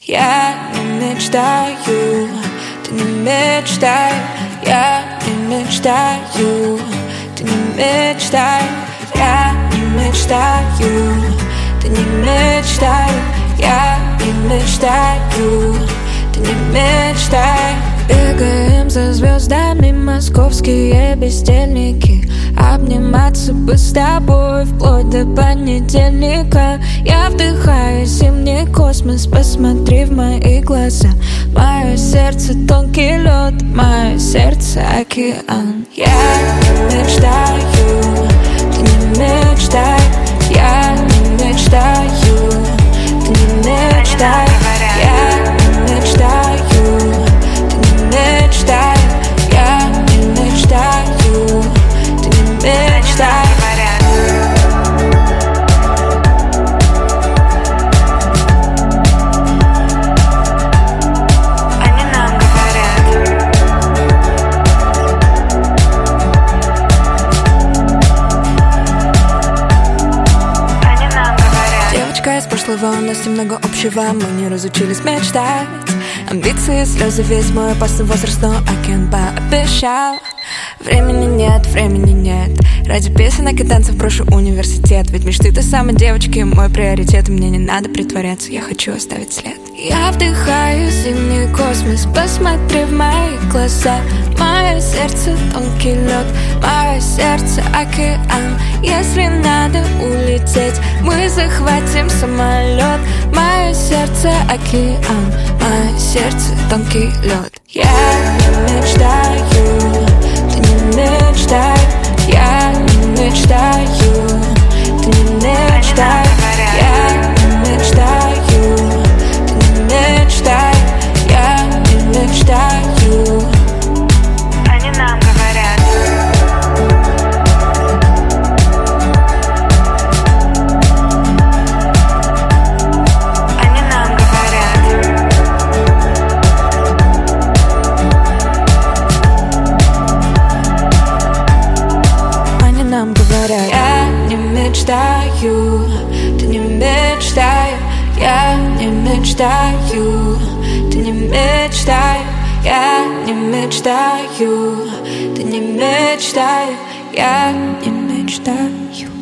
Я не мечтаю, ты не мечтай. Я не мечтаю, ты не мечтай. Я не мечтаю, ты не мечтай. Я не мечтаю, ты не мечтай. Бегаем за звездами московские бездельники. Обниматься бы с тобой вплоть до понедельника. Я вдыхаю зимний космос, посмотри в мои глаза. Мое сердце тонкий лед, мое сердце океан. Я не мечтаю, ты не мечтай. Я не мечтаю, ты не мечтай. Я не мечтаю, ты не мечтай. Я не мечтаю, ты не мечтай. Из прошлого у нас немного общего. Мы не разучились мечтать. Амбиции, слезы, весь мой опасный возраст, но океан пообещал. Времени нет, времени нет. Ради песенок и танцев брошу университет. Ведь мечты той самой девочки мой приоритет. И мне не надо притворяться, я хочу оставить след. Я вдыхаю зимний космос, посмотри в мои глаза. Мое сердце тонкий лед, мое сердце океан. Если надо улететь, мы захватим самолет. Мое сердце океан, мое сердце тонкий лед. Я не мечтаю, ты не мечтай. Я не мечтаю, ты не мечтай. Я не мечтаю, ты не мечтай. Я не мечтаю. Они нам говорят. Они нам говорят. Они нам говорят. Я не мечтаю, ты не мечтай. Я не мечтаю, ты не мечтай. Я не мечтаю, ты не мечтай. Я не мечтаю.